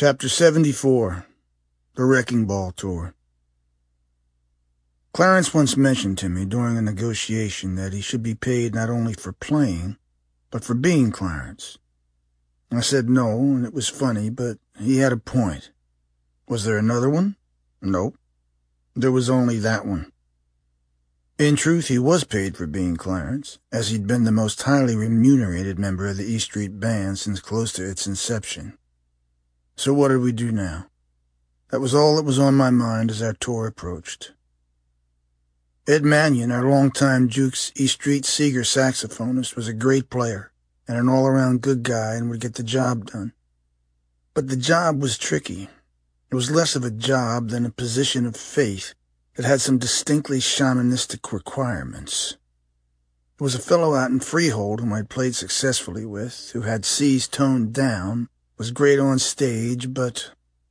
Chapter 74, The Wrecking Ball Tour. Clarence once mentioned to me during a negotiation that he should be paid not only for playing, but for being Clarence. I said no, and it was funny, but he had a point. Was there another one? Nope. There was only that one. In truth, he was paid for being Clarence, as he'd been the most highly remunerated member of the E Street Band since close to its inception. So what did we do now? That was all that was on my mind as our tour approached. Ed Mannion, our longtime Duke's E Street Seeger saxophonist, was a great player and an all-around good guy and would get the job done. But the job was tricky. It was less of a job than a position of faith that had some distinctly shamanistic requirements. There was a fellow out in Freehold whom I'd played successfully with, who had C's toned down, was great on stage, but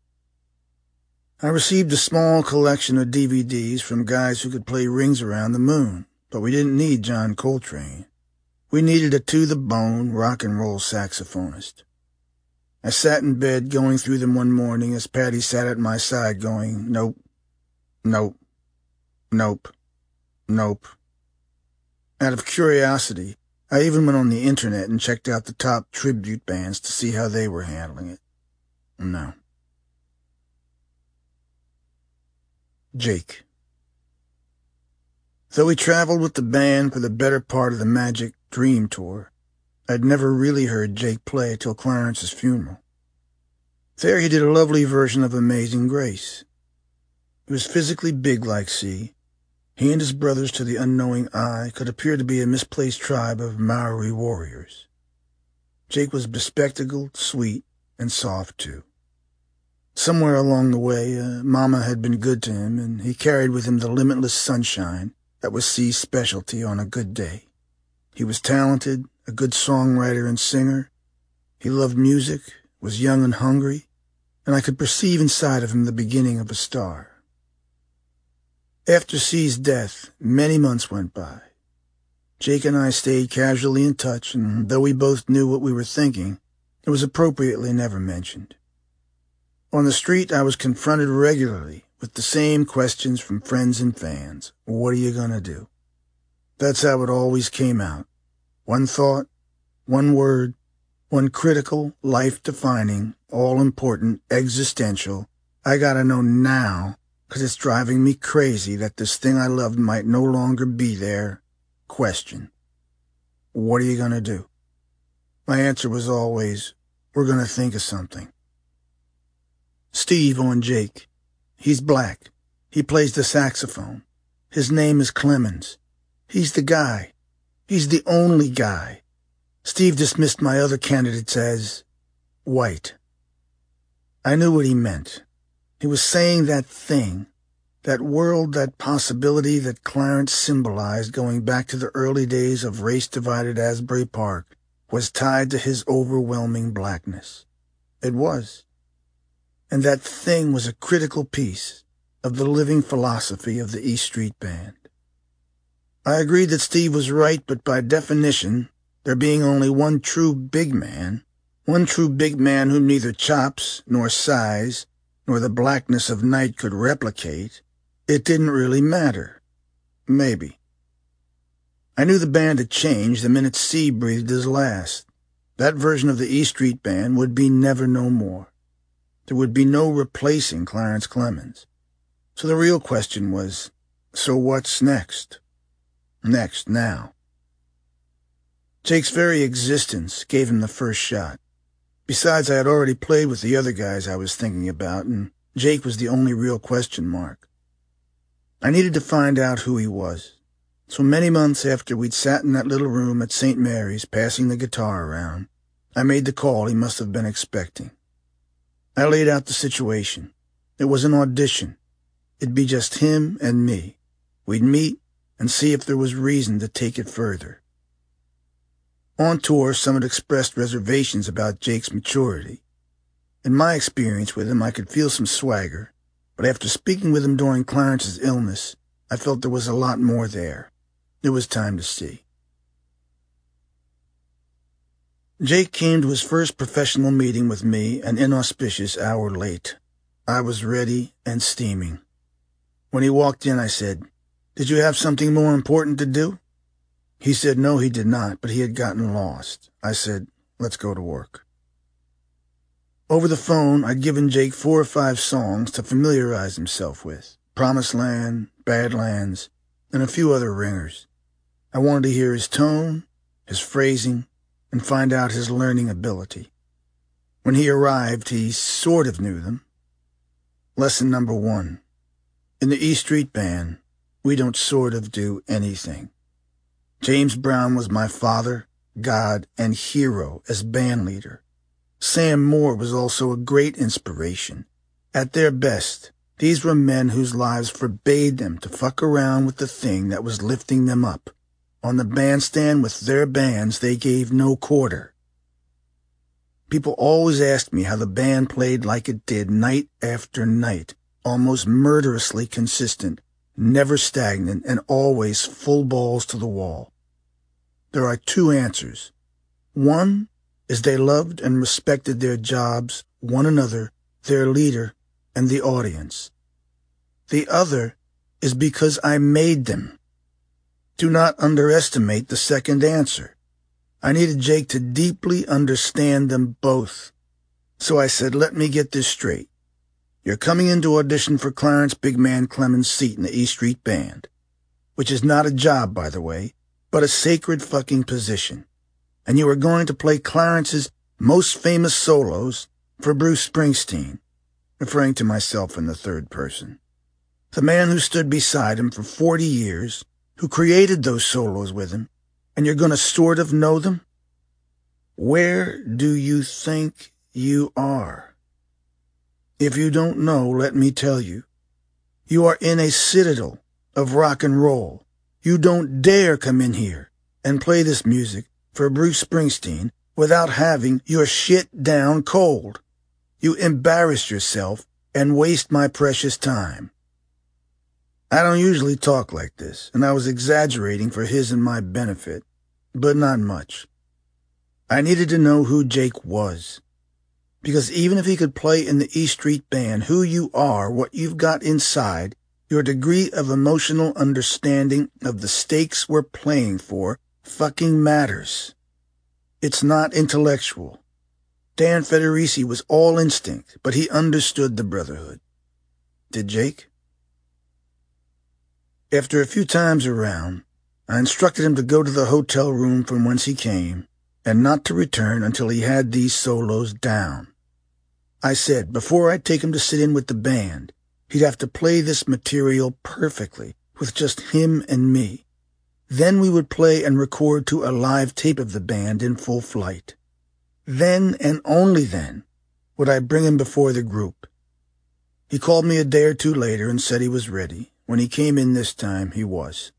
I received a small collection of DVDs from guys who could play Rings Around the Moon, but we didn't need John Coltrane. We needed a to-the-bone rock and roll saxophonist. I sat in bed going through them one morning as Patty sat at my side going, nope, nope, nope, nope. Out of curiosity, I even went on the internet and checked out the top tribute bands to see how they were handling it. No. Jake. Though he traveled with the band for the better part of the Magic Dream Tour, I'd never really heard Jake play till Clarence's funeral. There he did a lovely version of Amazing Grace. He was physically big like C. He and his brothers, to the unknowing eye, could appear to be a misplaced tribe of Maori warriors. Jake was bespectacled, sweet, and soft, too. Somewhere along the way, Mama had been good to him, and he carried with him the limitless sunshine that was C's specialty on a good day. He was talented, a good songwriter and singer. He loved music, was young and hungry, and I could perceive inside of him the beginning of a star. After C's death, many months went by. Jake and I stayed casually in touch, and though we both knew what we were thinking, it was appropriately never mentioned. On the street, I was confronted regularly with the same questions from friends and fans. What are you gonna do? That's how it always came out. One thought, one word, one critical, life-defining, all-important, existential, I gotta know now, 'cause it's driving me crazy that this thing I loved might no longer be there. Question. What are you gonna do? My answer was always, we're gonna think of something. Steve on Jake. He's black. He plays the saxophone. His name is Clemens. He's the guy. He's the only guy. Steve dismissed my other candidates as white. I knew what he meant. He was saying that thing, that world, that possibility that Clarence symbolized going back to the early days of race-divided Asbury Park was tied to his overwhelming blackness. It was. And that thing was a critical piece of the living philosophy of the E Street Band. I agreed that Steve was right, but by definition, there being only one true big man whom neither chops, nor size, nor the blackness of night could replicate, it didn't really matter. Maybe. I knew the band had changed the minute C breathed his last. That version of the E Street Band would be never no more. There would be no replacing Clarence Clemens. So the real question was, so what's next? Next, now. Jake's very existence gave him the first shot. Besides, I had already played with the other guys I was thinking about, and Jake was the only real question mark. I needed to find out who he was. So many months after we'd sat in that little room at St. Mary's passing the guitar around, I made the call he must have been expecting. I laid out the situation. It was an audition. It'd be just him and me. We'd meet and see if there was reason to take it further. On tour, some had expressed reservations about Jake's maturity. In my experience with him, I could feel some swagger, but after speaking with him during Clarence's illness, I felt there was a lot more there. It was time to see. Jake came to his first professional meeting with me an inauspicious hour late. I was ready and steaming. When he walked in, I said, "Did you have something more important to do?" He said no, he did not, but he had gotten lost. I said, "Let's go to work." Over the phone, I'd given Jake 4 or 5 songs to familiarize himself with. Promised Land, Badlands, and a few other ringers. I wanted to hear his tone, his phrasing, and find out his learning ability. When he arrived, he sort of knew them. Lesson number 1. In the E Street Band, we don't sort of do anything. James Brown was my father, God, and hero as band leader. Sam Moore was also a great inspiration. At their best, these were men whose lives forbade them to fuck around with the thing that was lifting them up. On the bandstand with their bands, they gave no quarter. People always asked me how the band played like it did night after night, almost murderously consistent, never stagnant, and always full balls to the wall. There are 2 answers. One is they loved and respected their jobs, one another, their leader, and the audience. The other is because I made them. Do not underestimate the second answer. I needed Jake to deeply understand them both. So I said, let me get this straight. You're coming in to audition for Clarence Big Man Clemens' seat in the E Street Band, which is not a job, by the way, but a sacred fucking position. And you are going to play Clarence's most famous solos for Bruce Springsteen, referring to myself in the third person. The man who stood beside him for 40 years, who created those solos with him, and you're going to sort of know them? Where do you think you are? If you don't know, let me tell you. You are in a citadel of rock and roll. You don't dare come in here and play this music for Bruce Springsteen without having your shit down cold. You embarrass yourself and waste my precious time. I don't usually talk like this, and I was exaggerating for his and my benefit, but not much. I needed to know who Jake was, because even if he could play in the E Street Band, who you are, what you've got inside, your degree of emotional understanding of the stakes we're playing for fucking matters. It's not intellectual. Dan Federici was all instinct, but he understood the brotherhood. Did Jake? After a few times around, I instructed him to go to the hotel room from whence he came, and not to return until he had these solos down. I said, before I'd take him to sit in with the band, he'd have to play this material perfectly, with just him and me. Then we would play and record to a live tape of the band in full flight. Then, and only then, would I bring him before the group. He called me a day or 2 later and said he was ready. When he came in this time, he was.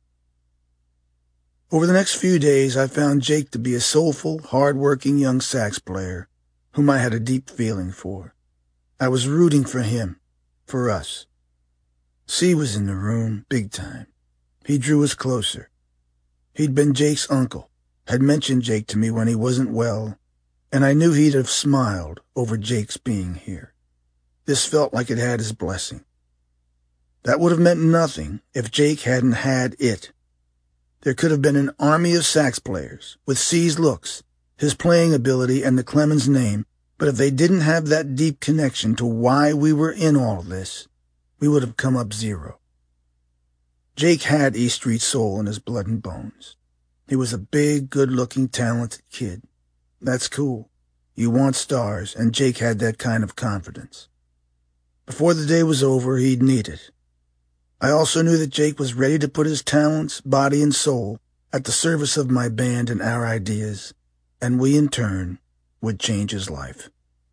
Over the next few days, I found Jake to be a soulful, hard-working young sax player whom I had a deep feeling for. I was rooting for him, for us. C was in the room, big time. He drew us closer. He'd been Jake's uncle, had mentioned Jake to me when he wasn't well, and I knew he'd have smiled over Jake's being here. This felt like it had his blessing. That would have meant nothing if Jake hadn't had it. There could have been an army of sax players, with C's looks, his playing ability, and the Clemens name, but if they didn't have that deep connection to why we were in all this, we would have come up 0. Jake had E Street soul in his blood and bones. He was a big, good-looking, talented kid. That's cool. You want stars, and Jake had that kind of confidence. Before the day was over, he'd need it. I also knew that Jake was ready to put his talents, body, and soul at the service of my band and our ideas, and we, in turn, would change his life.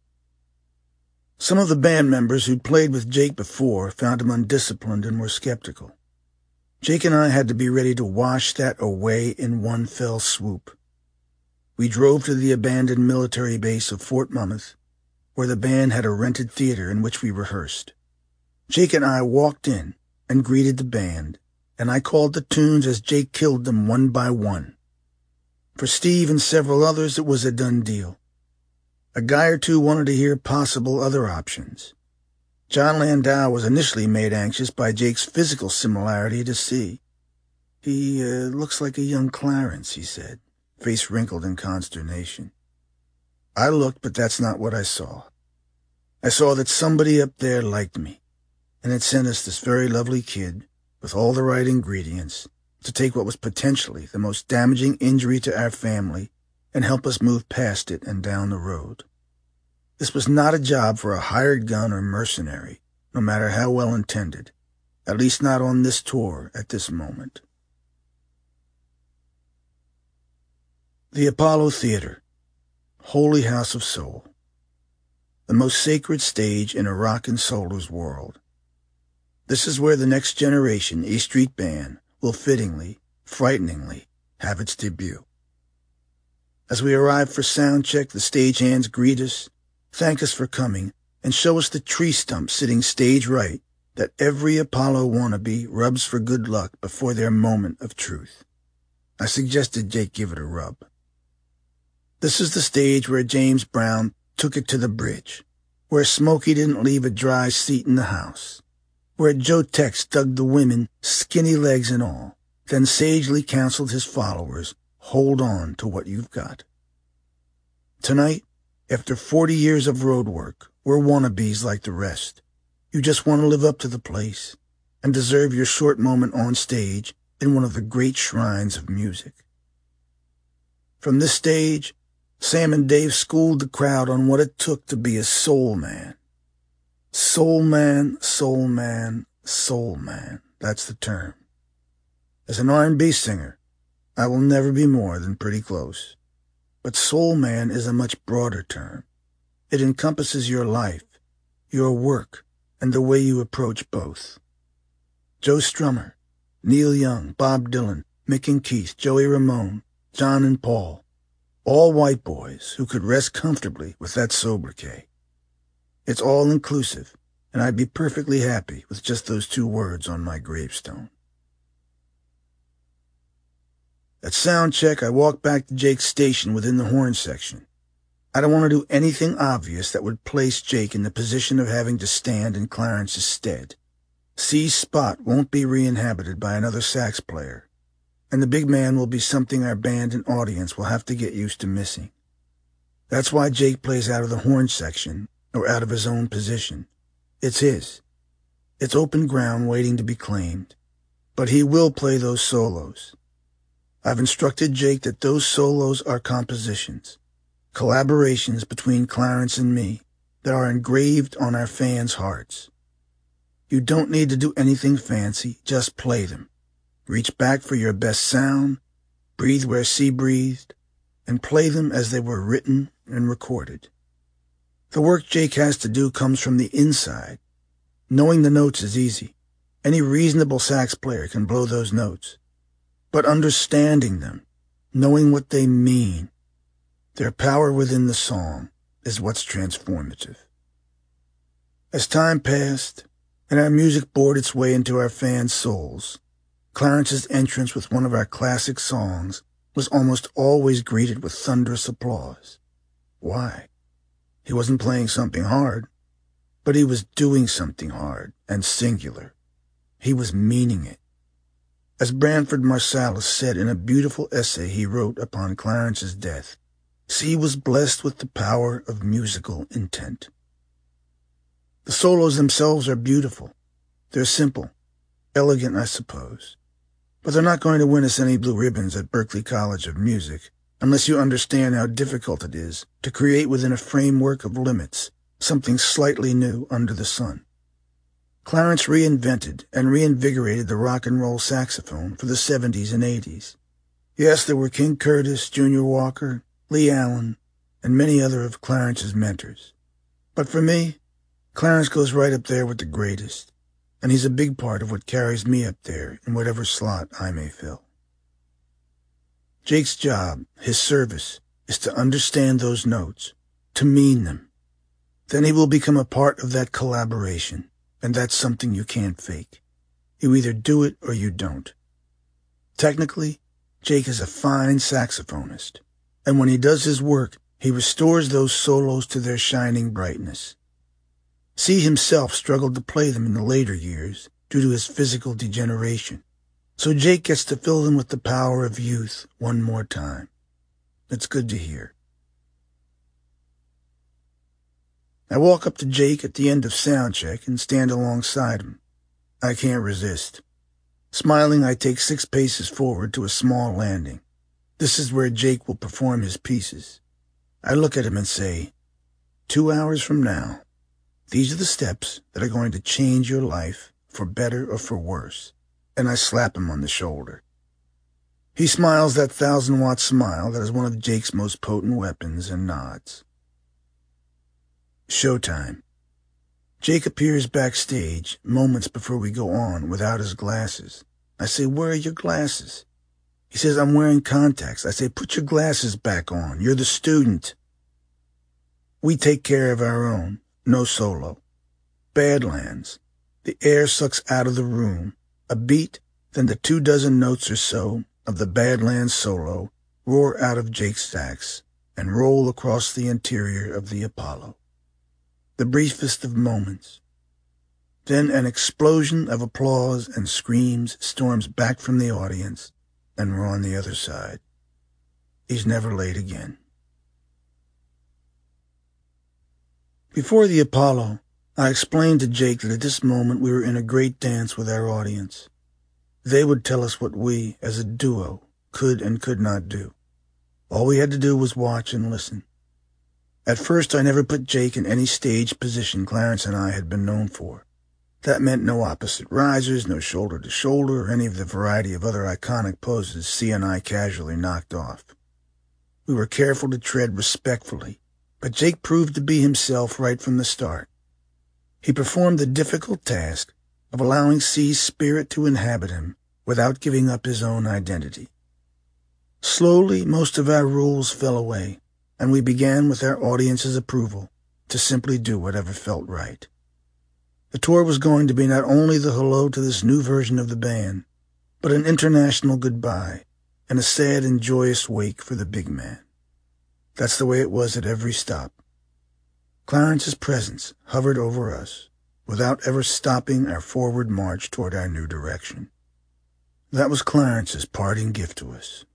Some of the band members who'd played with Jake before found him undisciplined and were skeptical. Jake and I had to be ready to wash that away in one fell swoop. We drove to the abandoned military base of Fort Monmouth, where the band had a rented theater in which we rehearsed. Jake and I walked in and greeted the band, and I called the tunes as Jake killed them one by one. For Steve and several others, it was a done deal. A guy or two wanted to hear possible other options. John Landau was initially made anxious by Jake's physical similarity to C. He looks like a young Clarence, he said, face wrinkled in consternation. I looked, but that's not what I saw. I saw that somebody up there liked me, and had sent us this very lovely kid, with all the right ingredients, to take what was potentially the most damaging injury to our family and help us move past it and down the road. This was not a job for a hired gun or mercenary, no matter how well intended, at least not on this tour at this moment. The Apollo Theater, Holy House of Soul, the most sacred stage in a rock and soul's world. This is where the next generation E Street Band will fittingly, frighteningly, have its debut. As we arrive for sound check, the stagehands greet us, thank us for coming, and show us the tree stump sitting stage right that every Apollo wannabe rubs for good luck before their moment of truth. I suggested Jake give it a rub. This is the stage where James Brown took it to the bridge, where Smokey didn't leave a dry seat in the house, where Joe Tex dug the women, skinny legs and all, then sagely counseled his followers, hold on to what you've got. Tonight, after 40 years of road work, we're wannabes like the rest. You just want to live up to the place and deserve your short moment on stage in one of the great shrines of music. From this stage, Sam and Dave schooled the crowd on what it took to be a soul man. Soul man, soul man, soul man. That's the term. As an R&B singer, I will never be more than pretty close. But soul man is a much broader term. It encompasses your life, your work, and the way you approach both. Joe Strummer, Neil Young, Bob Dylan, Mick and Keith, Joey Ramone, John and Paul, all white boys who could rest comfortably with that sobriquet. It's all-inclusive, and I'd be perfectly happy with just those 2 words on my gravestone. At sound check, I walked back to Jake's station within the horn section. I don't want to do anything obvious that would place Jake in the position of having to stand in Clarence's stead. C's spot won't be re-inhabited by another sax player, and the big man will be something our band and audience will have to get used to missing. That's why Jake plays out of the horn section, or out of his own position. It's his. It's open ground waiting to be claimed. But he will play those solos. I've instructed Jake that those solos are compositions, collaborations between Clarence and me that are engraved on our fans' hearts. You don't need to do anything fancy, just play them. Reach back for your best sound, breathe where C breathed, and play them as they were written and recorded. The work Jake has to do comes from the inside. Knowing the notes is easy. Any reasonable sax player can blow those notes. But understanding them, knowing what they mean, their power within the song, is what's transformative. As time passed, and our music bored its way into our fans' souls, Clarence's entrance with one of our classic songs was almost always greeted with thunderous applause. Why? He wasn't playing something hard, but he was doing something hard and singular. He was meaning it. As Branford Marsalis said in a beautiful essay he wrote upon Clarence's death, C was blessed with the power of musical intent. The solos themselves are beautiful. They're simple, elegant, I suppose. But they're not going to win us any blue ribbons at Berklee College of Music unless you understand how difficult it is to create within a framework of limits something slightly new under the sun. Clarence reinvented and reinvigorated the rock and roll saxophone for the 70s and 80s. Yes, there were King Curtis, Junior Walker, Lee Allen, and many other of Clarence's mentors. But for me, Clarence goes right up there with the greatest, and he's a big part of what carries me up there in whatever slot I may fill. Jake's job, his service, is to understand those notes, to mean them. Then he will become a part of that collaboration, and that's something you can't fake. You either do it or you don't. Technically, Jake is a fine saxophonist, and when he does his work, he restores those solos to their shining brightness. C himself struggled to play them in the later years due to his physical degeneration, so Jake gets to fill them with the power of youth one more time. It's good to hear. I walk up to Jake at the end of sound check and stand alongside him. I can't resist. Smiling, I take 6 paces forward to a small landing. This is where Jake will perform his pieces. I look at him and say, 2 hours from now, these are the steps that are going to change your life for better or for worse. And I slap him on the shoulder. He smiles that 1,000-watt smile that is one of Jake's most potent weapons and nods. Showtime. Jake appears backstage moments before we go on without his glasses. I say, "Where are your glasses?" He says, "I'm wearing contacts." I say, "Put your glasses back on. You're the student." We take care of our own. No solo. Badlands. The air sucks out of the room. A beat, then the 24 notes or so of the Badlands solo roar out of Jake's sax and roll across the interior of the Apollo. The briefest of moments. Then an explosion of applause and screams storms back from the audience, and we're on the other side. He's never late again. Before the Apollo, I explained to Jake that at this moment we were in a great dance with our audience. They would tell us what we, as a duo, could and could not do. All we had to do was watch and listen. At first, I never put Jake in any stage position Clarence and I had been known for. That meant no opposite risers, no shoulder to shoulder, or any of the variety of other iconic poses C and I casually knocked off. We were careful to tread respectfully, but Jake proved to be himself right from the start. He performed the difficult task of allowing C's spirit to inhabit him without giving up his own identity. Slowly, most of our rules fell away, and we began, with our audience's approval, to simply do whatever felt right. The tour was going to be not only the hello to this new version of the band, but an international goodbye and a sad and joyous wake for the big man. That's the way it was at every stop. Clarence's presence hovered over us without ever stopping our forward march toward our new direction. That was Clarence's parting gift to us.